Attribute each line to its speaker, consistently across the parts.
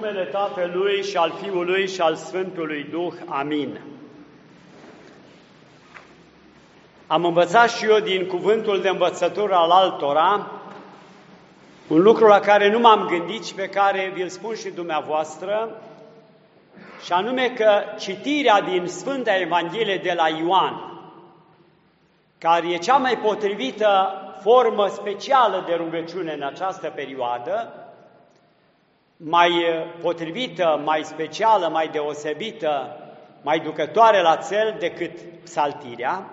Speaker 1: numele Tatălui și al Fiului și al Sfântului Duh. Amin. Am învățat și eu din cuvântul de învățătură al altora un lucru la care nu m-am gândit și pe care vi-l spun și dumneavoastră, și anume că citirea din Sfânta Evanghelie de la Ioan, care e cea mai potrivită formă specială de rugăciune în această perioadă, mai potrivită, mai specială, mai deosebită, mai ducătoare la cel decât psaltirea,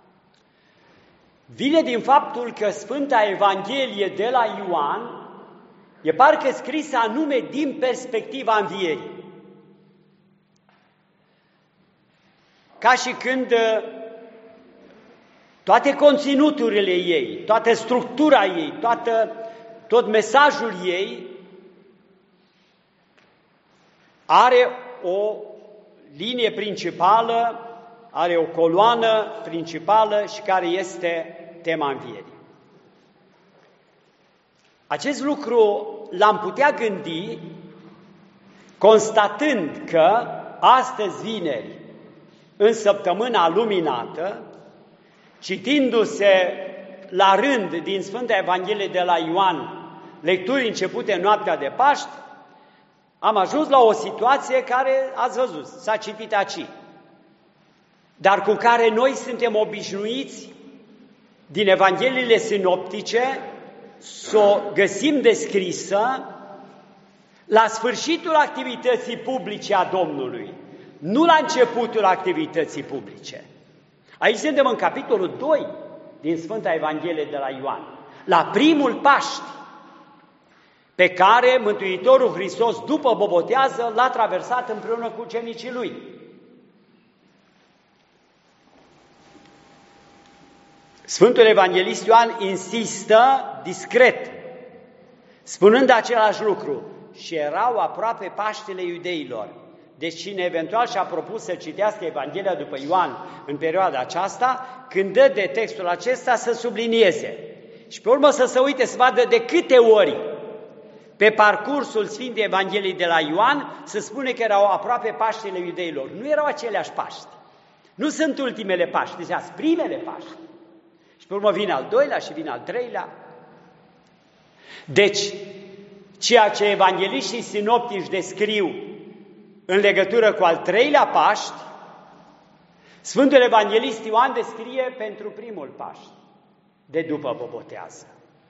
Speaker 1: vine din faptul că Sfânta Evanghelie de la Ioan e parcă scrisă anume din perspectiva învierii. Ca și când toate conținuturile ei, toată structura ei, tot mesajul ei are o linie principală, are o coloană principală și care este tema învierii. Acest lucru l-am putea gândi constatând că astăzi, vineri, în săptămâna luminată, citindu-se la rând din Sfânta Evanghelie de la Ioan, lecturi începute noaptea de Paști, am ajuns la o situație care, ați văzut, s-a citit aici, dar cu care noi suntem obișnuiți din Evangheliile sinoptice să o găsim descrisă la sfârșitul activității publice a Domnului, nu la începutul activității publice. Aici suntem în capitolul 2 din Sfânta Evanghelie de la Ioan, la primul Paști, pe care Mântuitorul Hristos, după bobotează, l-a traversat împreună cu ucenicii lui. Sfântul Evanghelist Ioan insistă discret, spunând același lucru: și erau aproape Paștele iudeilor. Deci cine eventual și-a propus să citească Evanghelia după Ioan în perioada aceasta, când dă de textul acesta să sublinieze și pe urmă să se uite să vadă de câte ori pe parcursul Sfintei Evangheliei de la Ioan se spune că erau aproape Paștele iudeilor. Nu erau aceleași Paști. Nu sunt ultimele Paști, deci sunt primele Paști. Și pe urmă vine al doilea și vine al treilea. Deci, ceea ce evangheliștii sinoptici descriu în legătură cu al treilea Paști, Sfântul Evanghelist Ioan descrie pentru primul Paști, de după bobotează.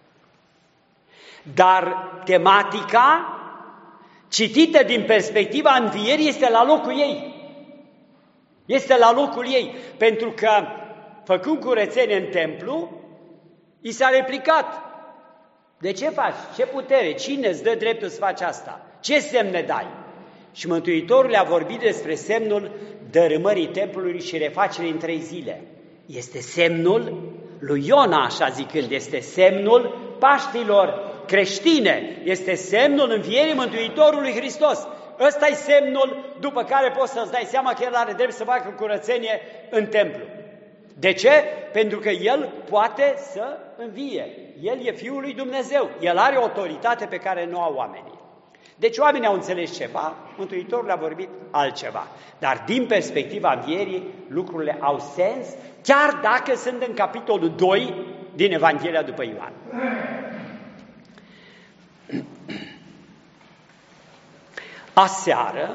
Speaker 1: Dar tematica, citită din perspectiva învierii, este la locul ei. Este la locul ei, pentru că, făcând curățenie în templu, i s-a replicat: de ce faci? Ce putere? Cine îți dă dreptul să faci asta? Ce semne dai? Și Mântuitorul le-a vorbit despre semnul dărâmării templului și refacerii în 3 zile. Este semnul lui Iona, așa zicând, este semnul Paștilor creștine, este semnul învierii Mântuitorului Hristos. Ăsta e semnul după care poți să-ți dai seama că El are drept să facă curățenie în templu. De ce? Pentru că El poate să învie. El e Fiul lui Dumnezeu. El are autoritate pe care nu au oamenii. Deci oamenii au înțeles ceva, Mântuitorul le-a vorbit altceva. Dar din perspectiva învierii, lucrurile au sens, chiar dacă sunt în capitolul 2 din Evanghelia după Ioan. Aseară,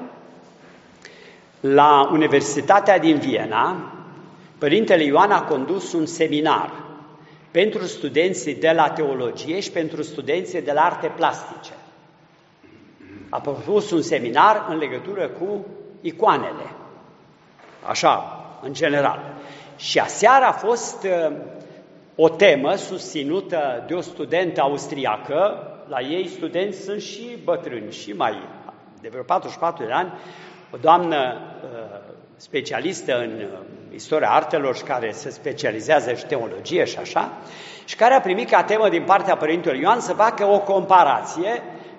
Speaker 1: la Universitatea din Viena, Părintele Ioan a condus un seminar pentru studenții de la teologie și pentru studenții de la arte plastice. A propus un seminar în legătură cu icoanele, așa, în general. Și aseară a fost o temă susținută de o studentă austriacă. La ei studenți sunt și bătrâni, și mai de vreo 44 de ani, o doamnă specialistă în istoria artelor și care se specializează și teologie și așa, și care a primit ca temă din partea Părintelui Ioan să facă o comparație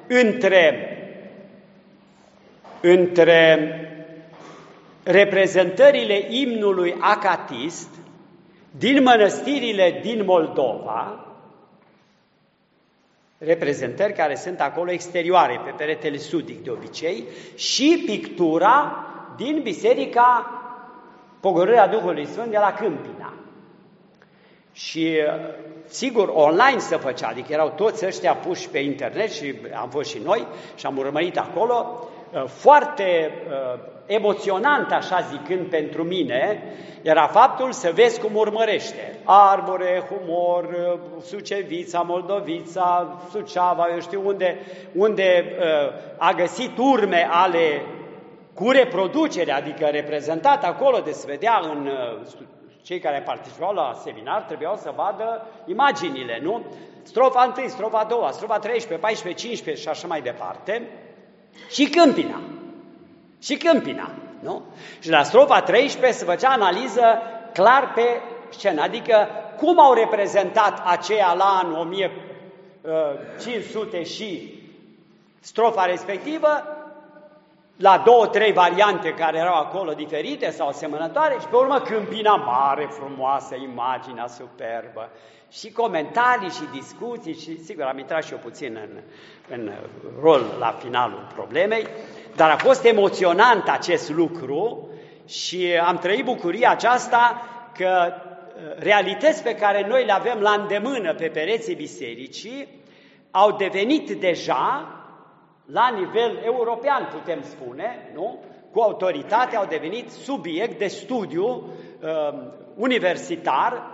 Speaker 1: între reprezentările imnului acatist din mănăstirile din Moldova reprezentări care sunt acolo exterioare, pe peretele sudic de obicei, și pictura din Biserica Pogorârea Duhului Sfânt de la Câmpina. Și sigur, online se făcea, adică erau toți ăștia puși pe internet și am fost și noi și am urmărit acolo. Foarte emoționant, așa zicând pentru mine, era faptul să vezi cum urmărește Arbore, Humor, Sucevița, Moldovița, Suceava, eu știu unde a găsit urme ale cu reproducere, adică reprezentat acolo, de se vedea în cei care participau la seminar, trebuiau să vadă imaginile, nu? Strofa 1, strofa 2, strofa 13, 14, 15 și așa mai departe. Și Câmpina. Și Câmpina, nu? Și la strofa 13 se făcea analiză clar pe scenă, adică cum au reprezentat aceia la anul 1500 și strofa respectivă, la 2-3 variante care erau acolo diferite sau asemănătoare și pe urmă Câmpina mare, frumoasă, imaginea superbă și comentarii și discuții și sigur am intrat și eu puțin în rol la finalul problemei, dar a fost emoționant acest lucru și am trăit bucuria aceasta că realități pe care noi le avem la îndemână pe pereții bisericii au devenit deja la nivel european, putem spune, nu? Cu autoritate au devenit subiect de studiu universitar.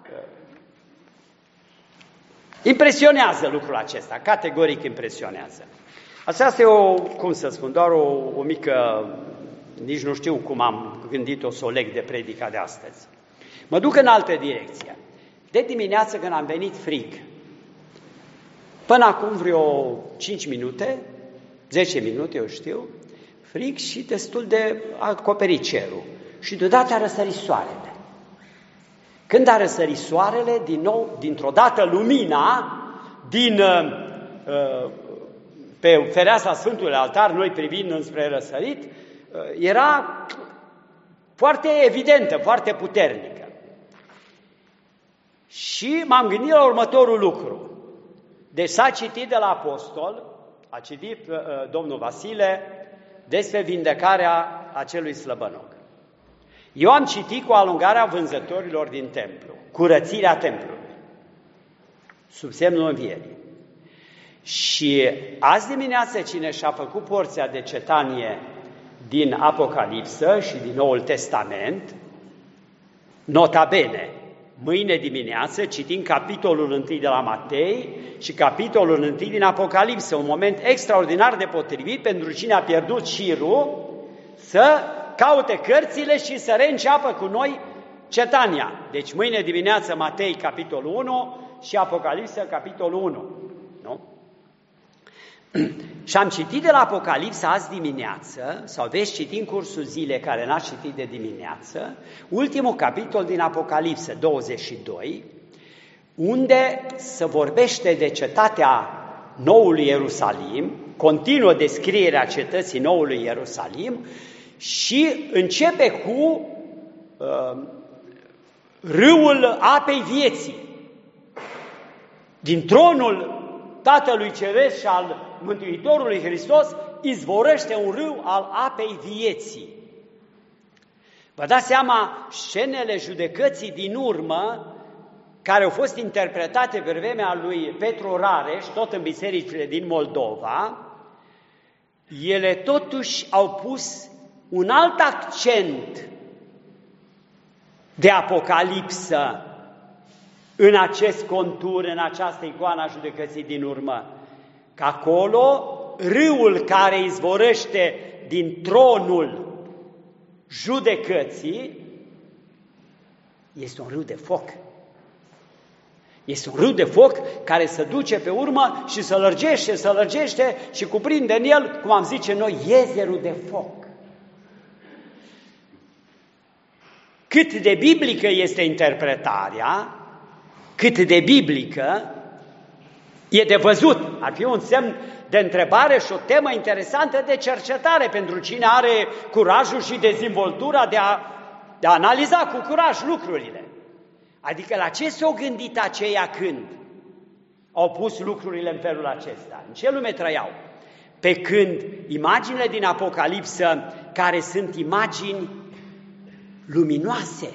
Speaker 1: Impresionează lucrul acesta, categoric impresionează. Asta este doar o mică, nici nu știu cum am gândit-o să o leg de predica de astăzi. Mă duc în altă direcție. De dimineață când am venit frig, până acum vreo 5 minute, 10 minute, eu știu, frig și destul de acoperit cerul. Și deodată a răsărit soarele. Când a răsărit soarele, din nou, dintr-o dată lumina pe fereastra Sfântului Altar, noi privind înspre răsărit, era foarte evidentă, foarte puternică. Și m-am gândit la următorul lucru. Deci s-a citit de la apostol, a citit domnul Vasile despre vindecarea acelui slăbănoc. Eu am citit cu alungarea vânzătorilor din templu, curățirea templului, sub semnul învierii. Și azi dimineață cine și-a făcut porția de cetanie din Apocalipsă și din Noul Testament, nota bene, mâine dimineață citim capitolul 1 de la Matei și capitolul 1 din Apocalipsă, un moment extraordinar de potrivit pentru cine a pierdut șirul să caute cărțile și să reînceapă cu noi cetania. Deci mâine dimineață Matei capitolul 1 și Apocalipsă capitolul 1. Nu? Și am citit de la Apocalipsă azi dimineață, sau veți citi în cursul zilei care n-ați citit de dimineață, ultimul capitol din Apocalipsă 22, unde se vorbește de cetatea Noului Ierusalim, continuă descrierea cetății Noului Ierusalim și începe cu râul apei vieții. Din tronul Tatălui Ceresc și al Mântuitorului Hristos izvorăște un râu al apei vieții. Vă dați seama, scenele judecății din urmă, care au fost interpretate pe vremea lui Petru Rareș, tot în bisericile din Moldova, ele totuși au pus un alt accent de apocalipsă în acest contur, în această icoană a judecății din urmă. Că acolo râul care izvorăște din tronul judecății este un râu de foc. Este un râu de foc care se duce pe urmă și se lărgește și cuprinde în el, cum am zice noi, iezerul de foc. Cât de biblică este interpretarea, cât de biblică e de văzut. Ar fi un semn de întrebare și o temă interesantă de cercetare pentru cine are curajul și dezvoltura de a analiza cu curaj lucrurile. Adică la ce s-au gândit aceia când? au pus lucrurile în felul acesta. În ce lume trăiau? Pe când imaginile din Apocalipsă, care sunt imagini luminoase,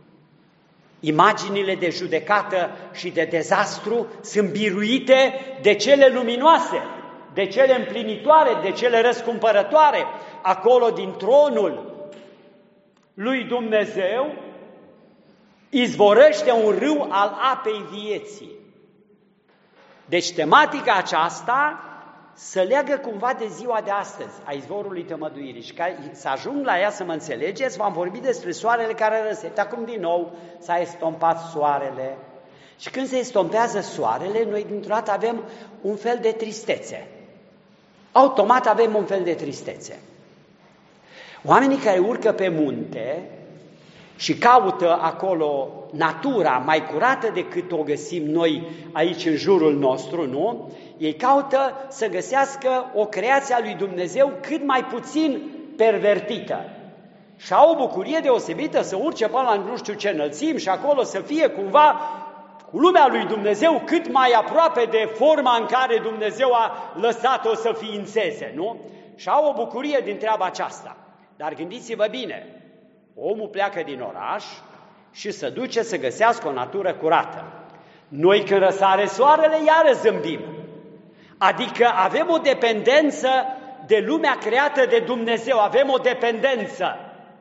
Speaker 1: imaginile de judecată și de dezastru, sunt biruite de cele luminoase, de cele împlinitoare, de cele răscumpărătoare. Acolo, din tronul lui Dumnezeu, izvorăște un râu al apei vieții. Deci tematica aceasta să leagă cumva de ziua de astăzi, a izvorului tămăduirii. Și ca să ajung la ea să mă înțelegeți, v-am vorbit despre soarele care răsete. Acum din nou s-a estompat soarele. Și când se estompează soarele, noi dintr-o dată avem un fel de tristețe. Automat avem un fel de tristețe. Oamenii care urcă pe munte și caută acolo natura mai curată decât o găsim noi aici în jurul nostru, nu? Ei caută să găsească o creație a lui Dumnezeu cât mai puțin pervertită. Și au o bucurie deosebită să urce până la nu știu ce înălțim și acolo să fie cumva cu lumea lui Dumnezeu cât mai aproape de forma în care Dumnezeu a lăsat-o să ființeze, nu? Și au o bucurie din treaba aceasta. Dar gândiți-vă bine, omul pleacă din oraș și se duce să găsească o natură curată. Noi când răsare soarele, iară zâmbim. Adică avem o dependență de lumea creată de Dumnezeu, avem o dependență.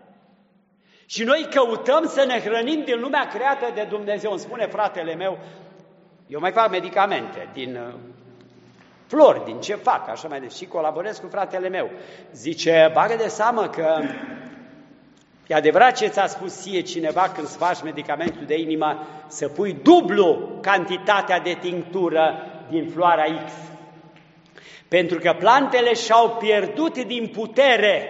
Speaker 1: Și noi căutăm să ne hrănim din lumea creată de Dumnezeu. Îmi spune fratele meu, eu mai fac medicamente din flori, din ce fac, așa mai departe, și colaborez cu fratele meu. Zice, bagă de seamă că e adevărat ce ți-a spus ție cineva când îți faci medicamentul de inimă, să pui dublu cantitatea de tinctură din floarea X. Pentru că plantele și-au pierdut din putere.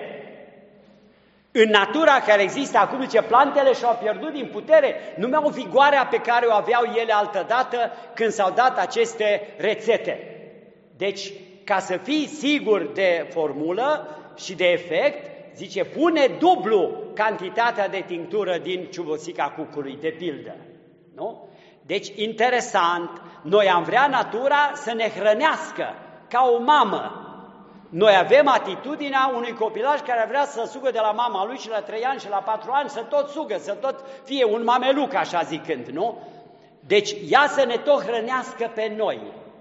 Speaker 1: În natura care există acum, zice, plantele și-au pierdut din putere, nu mai au vigoarea pe care o aveau ele altădată când s-au dat aceste rețete. Deci, ca să fii sigur de formulă și de efect, zice, pune dublu cantitatea de tinctură din ciuboțica cucului, de pildă. Nu? Deci, interesant, noi am vrea natura să ne hrănească ca o mamă. Noi avem atitudinea unui copilaj care vrea să sugă de la mama lui și la 3 ani și la 4 ani să tot sugă, să tot fie un mameluc, așa zicând, nu? Deci, ea să ne tot hrănească pe noi.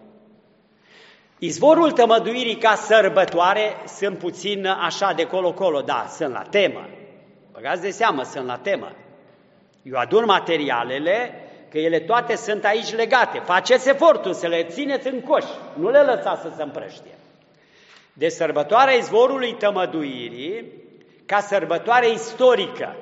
Speaker 1: Izvorul tămăduirii ca sărbătoare sunt puțin așa de colo-colo, da, sunt la temă. Băgați de seamă, sunt la temă. Eu adun materialele, că ele toate sunt aici legate. Faceți efortul să le țineți în coș, nu le lăsați să se împrăștie. De sărbătoarea izvorului tămăduirii ca sărbătoare istorică.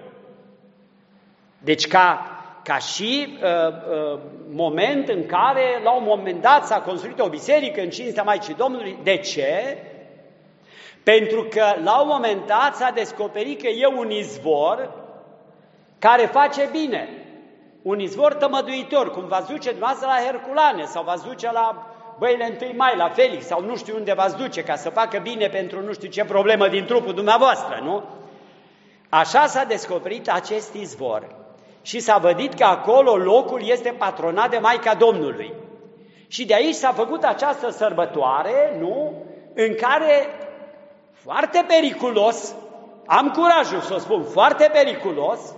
Speaker 1: Deci ca și moment în care, la un moment dat, s-a construit o biserică în cinstea Maicii Domnului. De ce? Pentru că, la un moment dat, s-a descoperit că e un izvor care face bine. Un izvor tămăduitor, cum v-ați duce dumneavoastră la Herculane sau v-ați duce la Băile 1 Mai, la Felix sau nu știu unde v-ați duce ca să facă bine pentru nu știu ce problemă din trupul dumneavoastră, nu? Așa s-a descoperit acest izvor. Și s-a vădit că acolo locul este patronat de Maica Domnului. Și de aici s-a făcut această sărbătoare, nu? În care, foarte periculos, am curajul să o spun, foarte periculos,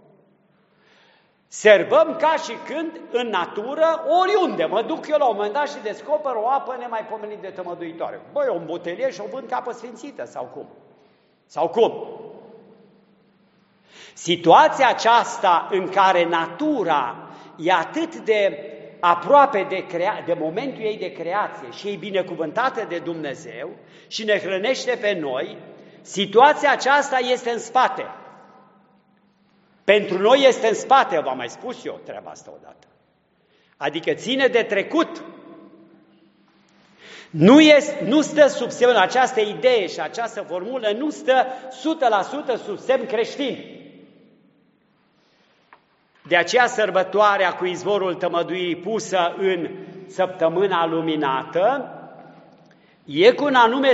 Speaker 1: serbăm ca și când în natură, oriunde. Mă duc eu la un moment dat și descoper o apă nemaipomenit de tămăduitoare. Băi, o îmbutelie și o vând ca apă sfințită, sau cum? Sau cum? Situația aceasta în care natura e atât de aproape de momentul ei de creație și e binecuvântată de Dumnezeu și ne hrănește pe noi, situația aceasta este în spate. Pentru noi este în spate, v-am mai spus eu treaba asta odată. Adică ține de trecut. Nu stă sub semn, această idee și această formulă nu stă 100% sub semn creștin. De aceea sărbătoarea cu izvorul tămăduirii pusă în săptămâna luminată e cu un anume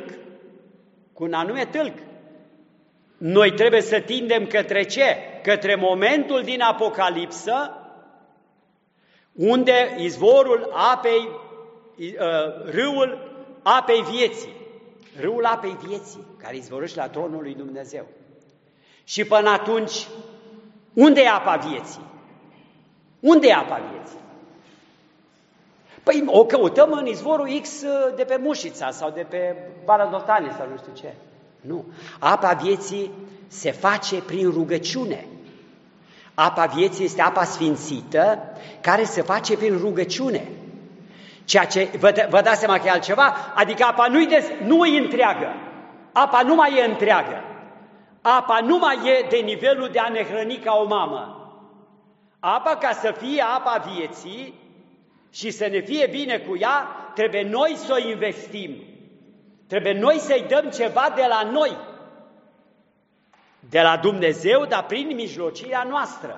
Speaker 1: tâlc. Noi trebuie să tindem către ce? Către momentul din Apocalipsă, unde izvorul apei, râul apei vieții, râul apei vieții, care izvorăște la tronul lui Dumnezeu. Și până atunci, unde e apa vieții? Unde e apa vieții? Păi o căutăm în izvorul X de pe Mușița sau de pe Valea Doltane sau nu știu ce. Nu. Apa vieții se face prin rugăciune. Apa vieții este apa sfințită care se face prin rugăciune. Ceea ce vă dați seama că e altceva? Adică apa nu e întreagă. Apa nu mai e întreagă. Apa nu mai e de nivelul de a ne hrăni ca o mamă. Apa, ca să fie apa vieții și să ne fie bine cu ea, trebuie noi să o investim. Trebuie noi să-i dăm ceva de la noi. De la Dumnezeu, dar prin mijlocirea noastră.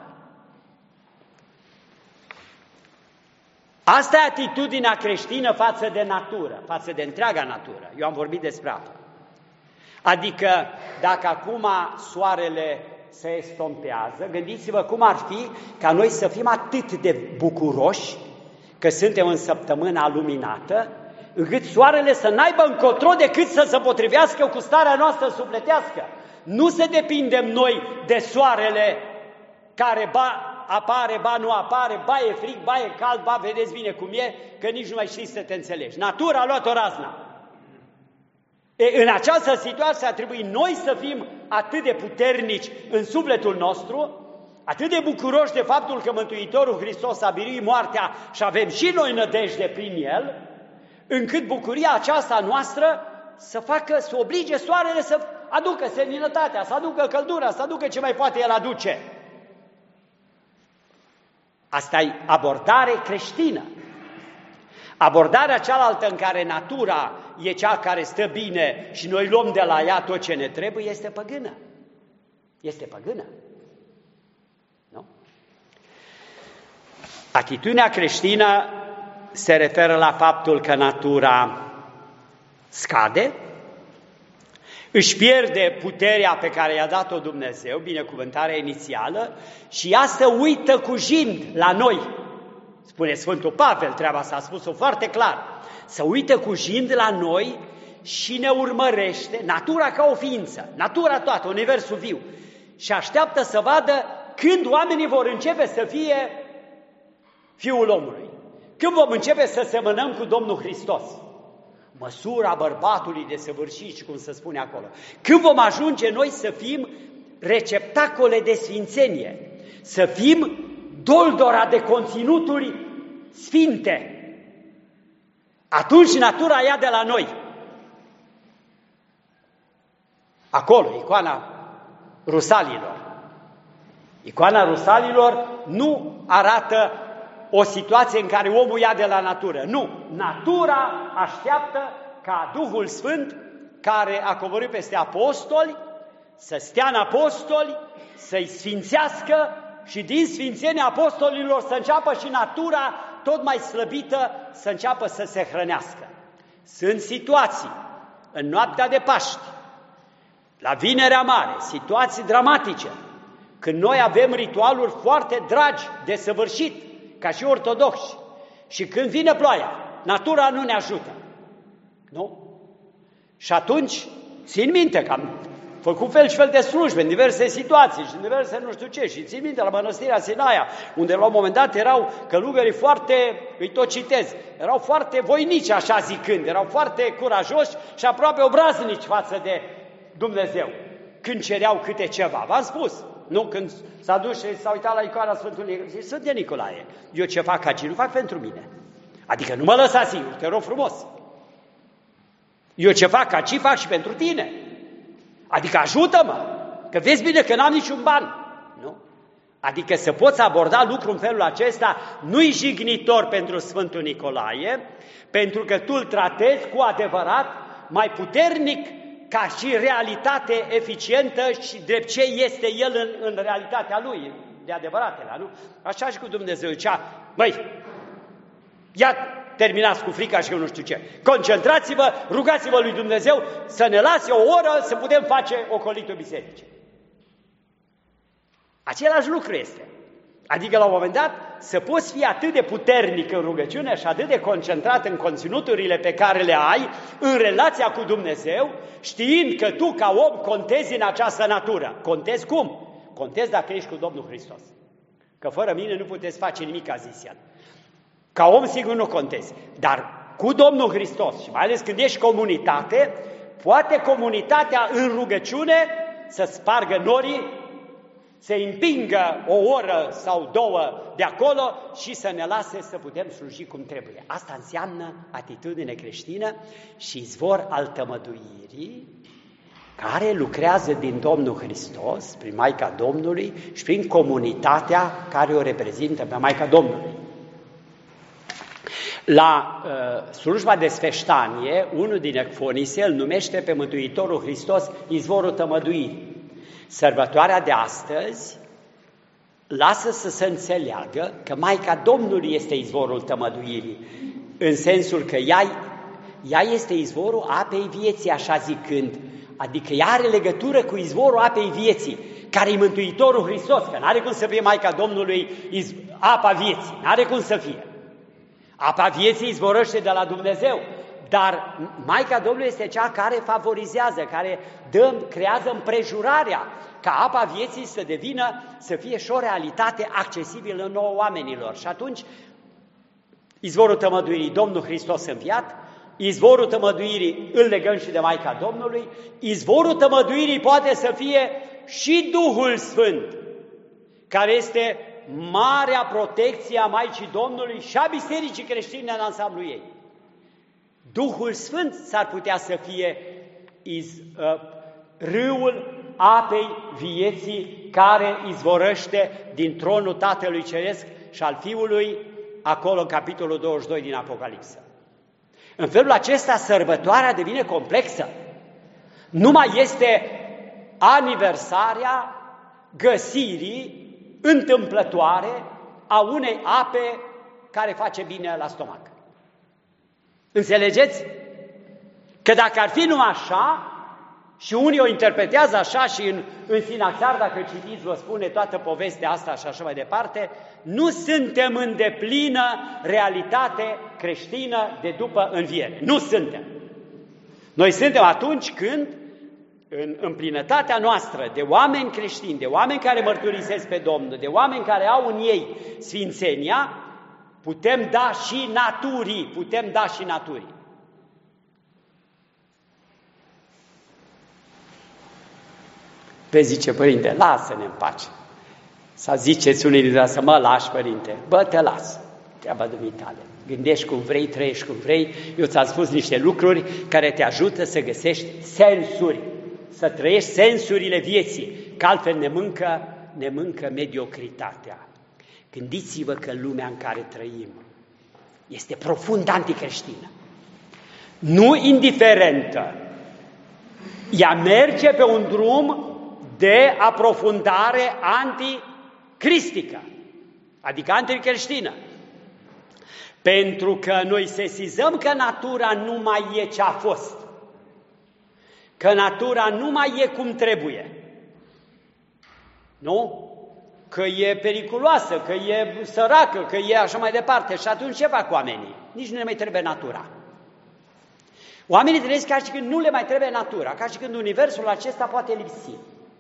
Speaker 1: Asta e atitudinea creștină față de natură, față de întreaga natură. Eu am vorbit despre apă. Adică, dacă acum soarele se estompează, gândiți-vă cum ar fi ca noi să fim atât de bucuroși că suntem în săptămâna luminată, încât soarele să n-aibă încotro decât să se potrivească cu starea noastră sufletească. Nu să depindem noi de soarele care apare, ba nu apare, ba e frig, ba e cald, ba vedeți bine cum e, că nici nu mai știi să te înțelegi. Natura a luat-o razna. În această situație ar trebui noi să fim atât de puternici în sufletul nostru, atât de bucuroși de faptul că Mântuitorul Hristos a biruit moartea și avem și noi nădejde prin El, încât bucuria aceasta noastră să oblige soarele să aducă seninătatea, să aducă căldura, să aducă ce mai poate El aduce. Asta e abordare creștină. Abordarea cealaltă în care natura e cea care stă bine și noi luăm de la ea tot ce ne trebuie, este păgână. Este păgână. Nu? Atitudinea creștină se referă la faptul că natura scade, își pierde puterea pe care i-a dat-o Dumnezeu, binecuvântarea inițială, și ea se uită cu jind la noi. Spune Sfântul Pavel, treaba asta a spus-o foarte clar. Se uită cu jind la noi și ne urmărește, natura ca o ființă, natura toată, universul viu, și așteaptă să vadă când oamenii vor începe să fie Fiul omului. Când vom începe să semănăm cu Domnul Hristos. Măsura bărbatului desăvârșit, cum se spune acolo. Când vom ajunge noi să fim receptacole de sfințenie, să fim doldora de conținuturi sfinte, atunci natura ia de la noi. Acolo, icoana rusalilor. Icoana rusalilor nu arată o situație în care omul ia de la natură. Nu, natura așteaptă ca Duhul Sfânt, care a coborât peste apostoli, să stea în apostoli, să-i sfințească și din sfințenia apostolilor să înceapă și natura tot mai slăbită să înceapă să se hrănească. Sunt situații în noaptea de Paști, la Vinerea Mare, situații dramatice, când noi avem ritualuri foarte dragi, desăvârșit, ca și ortodoxi, și când vine ploaia, natura nu ne ajută. Nu? Și atunci, țin minte că am făcut fel și fel de slujbe în diverse situații și în diverse nu știu ce, și țin minte la Mănăstirea Sinaia, unde la un moment dat erau călugării foarte, îi tot citez, erau foarte voinici, așa zicând, erau foarte curajoși și aproape obraznici față de Dumnezeu, când cereau câte ceva. V-am spus, nu? Când s-a dus și s-a uitat la icoana Sfântului Nicolae, zice, Sfânte Nicolae, eu ce fac aici, nu fac pentru mine. Adică nu mă lăsa singur, te rog frumos. Eu ce fac aici, fac și pentru tine. Adică ajută-mă, că vezi bine că n-am niciun ban. Nu? Adică să poți aborda lucrul în felul acesta nu-i jignitor pentru Sfântul Nicolae, pentru că tu îl tratezi cu adevărat mai puternic ca și realitate eficientă și drept ce este el în realitatea lui, de adevăratele, nu? Așa și cu Dumnezeu zicea, măi, ia terminați cu frica și eu nu știu ce, concentrați-vă, rugați-vă lui Dumnezeu să ne lase o oră să putem face ocolitul bisericii. Același lucru este. Adică la un moment dat să poți fi atât de puternic în rugăciune și atât de concentrat în conținuturile pe care le ai în relația cu Dumnezeu, știind că tu ca om contezi în această natură. Contezi cum? Contezi dacă ești cu Domnul Hristos. Că fără mine nu puteți face nimic, a zis el. Ca om sigur nu contezi, dar cu Domnul Hristos și mai ales când ești comunitate, poate comunitatea în rugăciune să spargă norii, să împingă o oră sau două de acolo și să ne lase să putem sluji cum trebuie. Asta înseamnă atitudine creștină și izvor al tămăduirii care lucrează din Domnul Hristos, prin Maica Domnului și prin comunitatea care o reprezintă pe Maica Domnului. La slujba de sfeștanie, unul din ecfonise îl numește pe Mântuitorul Hristos izvorul tămăduirii. Sărbătoarea de astăzi lasă să se înțeleagă că Maica Domnului este izvorul tămăduirii, în sensul că ea este izvorul apei vieții, așa zicând, adică ea are legătură cu izvorul apei vieții, care e Mântuitorul Hristos, că n-are cum să fie Maica Domnului apa vieții, n-are cum să fie. Apa vieții izvorăște de la Dumnezeu, dar Maica Domnului este cea care favorizează, care creează împrejurarea ca apa vieții să fie și o realitate accesibilă nouă oamenilor. Și atunci, izvorul tămăduirii, Domnul Hristos înviat, izvorul tămăduirii îl legăm și de Maica Domnului, izvorul tămăduirii poate să fie și Duhul Sfânt, care este marea protecție a Maicii Domnului și a Bisericii creștine în ansamblu ei. Duhul Sfânt s-ar putea să fie râul apei vieții care izvorăște din tronul Tatălui Ceresc și al Fiului, acolo în capitolul 22 din Apocalipsă. În felul acesta, sărbătoarea devine complexă. Nu mai este aniversarea găsirii întâmplătoare a unei ape care face bine la stomac. Înțelegeți? Că dacă ar fi numai așa, și unii o interpretează așa și în Sinaxar, dacă citiți, vă spune toată povestea asta și așa mai departe, nu suntem în deplină realitate creștină de după înviere. Nu suntem. Noi suntem atunci când, în plinătatea noastră de oameni creștini, de oameni care mărturisesc pe Domnul, de oameni care au în ei sfințenia, putem da și naturii, Vezi, zice, părinte, lasă-ne în pace. Sau ziceți unii dintre să mă lași, părinte, bă, te las, treaba dumitale. Gândești cum vrei, trăiești cum vrei, eu ți-am spus niște lucruri care te ajută să găsești sensuri, să trăiești sensurile vieții, că altfel ne mâncă mediocritatea. Gândiți-vă că lumea în care trăim este profund anticreștină, nu indiferentă. Ea merge pe un drum de aprofundare anticristică, adică anticreștină. Pentru că noi sesizăm că natura nu mai e ce a fost, că natura nu mai e cum trebuie, nu? Că e periculoasă, că e săracă, că e așa mai departe. Și atunci ce fac oamenii? Nici nu le mai trebuie natura. Oamenii trăiesc ca și când nu le mai trebuie natura, ca și când universul acesta poate lipsi.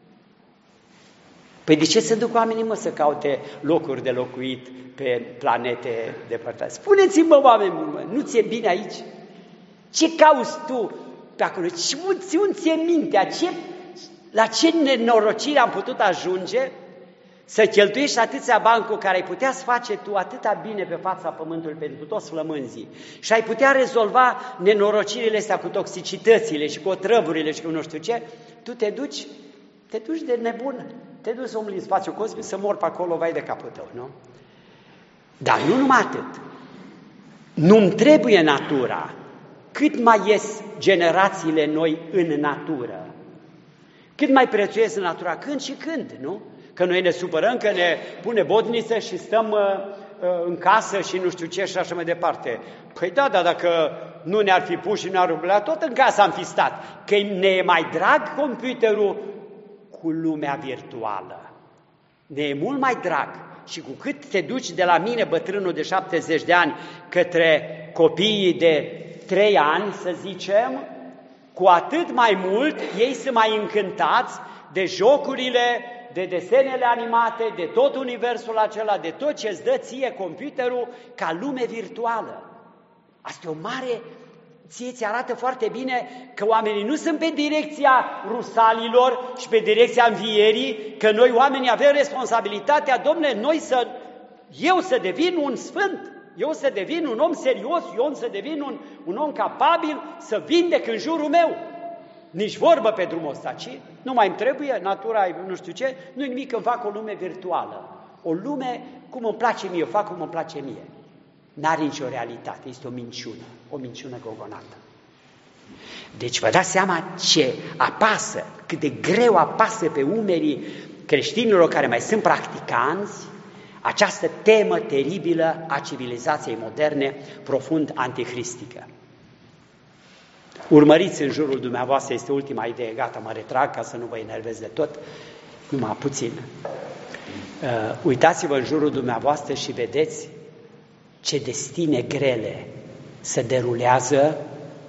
Speaker 1: Păi de ce se duc oamenii, mă, să caute locuri de locuit pe planete depărtate? Spuneți-mă, oameni buni, mă, nu ți-e bine aici? Ce cauți tu pe acolo? Ce ți-e mintea? La ce nenorocire am putut ajunge să cheltuiești atâția bani cu care ai putea să face tu atâta bine pe fața pământului pentru toți flămânzii și ai putea rezolva nenorocirile astea cu toxicitățile și cu otrăvurile și cu nu știu ce, tu te duci de nebun, te duci să umbli în spațiu cosmic, să mor pe acolo, vai de capul tău, nu? Dar nu numai atât. Nu-mi trebuie natura. Cât mai ies generațiile noi în natură, cât mai prețuiesc în natura, când și când, nu? Că noi ne supărăm, că ne pune bodniță și stăm în casă și nu știu ce și așa mai departe. Păi da, dacă nu ne-ar fi pus și ne-ar rublea, tot în casă am fi stat. Că ne e mai drag computerul cu lumea virtuală. Ne e mult mai drag și cu cât te duci de la mine, bătrânul de 70 de ani, către copiii de 3 ani, să zicem, cu atât mai mult ei sunt mai încântați de jocurile, de desenele animate, de tot universul acela, de tot ce îți dă ție computerul ca lume virtuală. Asta e o mare... Ți arată foarte bine că oamenii nu sunt pe direcția rusalilor și pe direcția învierii, că noi oamenii avem responsabilitatea, domnule, eu să devin un sfânt, eu să devin un om serios, eu să devin un om capabil să vindec în jurul meu. Nici vorbă pe drumul ăsta, ci nu mai îmi trebuie, natura, nu știu ce, nu-i nimic, îmi fac o lume virtuală. O lume cum îmi place mie, o fac cum îmi place mie. N-are nicio realitate, este o minciună gogonată. Deci vă dați seama ce apasă, cât de greu apasă pe umerii creștinilor care mai sunt practicanți această temă teribilă a civilizației moderne, profund antihristică. Urmăriți în jurul dumneavoastră, este ultima idee, gata, mă retrag ca să nu vă enervez de tot, numai puțin. Uitați-vă în jurul dumneavoastră și vedeți ce destine grele se derulează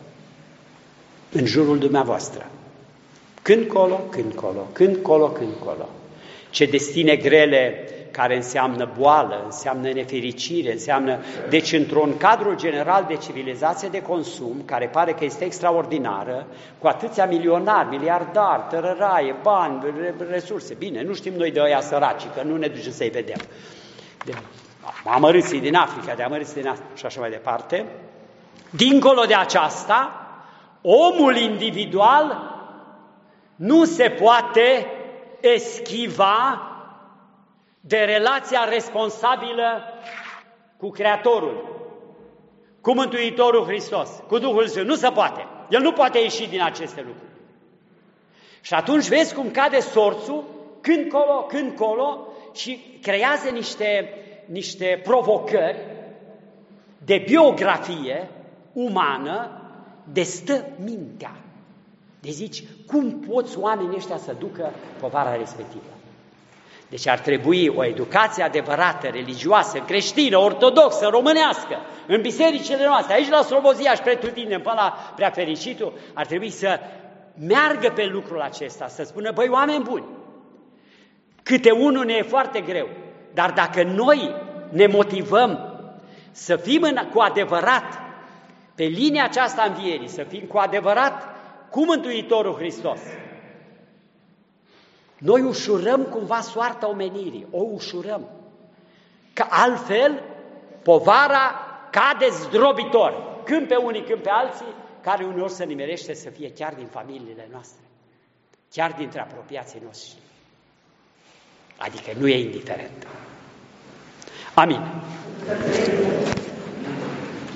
Speaker 1: în jurul dumneavoastră. Când colo, când colo, când colo, când colo. Ce destine grele care înseamnă boală, înseamnă nefericire, înseamnă... Deci, într-un cadru general de civilizație de consum, care pare că este extraordinară, cu atâția milionari, miliardari, tărăraie, bani, resurse, bine, nu știm noi de ăia săraci, că nu ne ducem să-i vedem. Amărâții din Africa, de amărâții din Africa și așa mai departe. Dincolo de aceasta, omul individual nu se poate eschiva de relația responsabilă cu Creatorul, cu Mântuitorul Hristos, cu Duhul Sfânt. Nu se poate. El nu poate ieși din aceste lucruri. Și atunci vezi cum cade sorțul, când colo, și creează niște provocări de biografie umană de stă mintea. Deci zici, cum poți oamenii ăștia să ducă povara respectivă? Deci ar trebui o educație adevărată, religioasă, creștină, ortodoxă, românească, în bisericile noastre, aici la Slobozia și pretutindeni până la Preafericitul, ar trebui să meargă pe lucrul acesta, să spună, băi, oameni buni, câte unul ne e foarte greu, dar dacă noi ne motivăm să fim cu adevărat pe linia aceasta învierii, să fim cu adevărat cu Mântuitorul Hristos, noi ușurăm cumva soarta omenirii, o ușurăm, că altfel povara cade zdrobitor, când pe unii, când pe alții, care uneori se nimerește să fie chiar din familiile noastre, chiar dintre apropiații noștri. Adică nu e indiferent. Amin.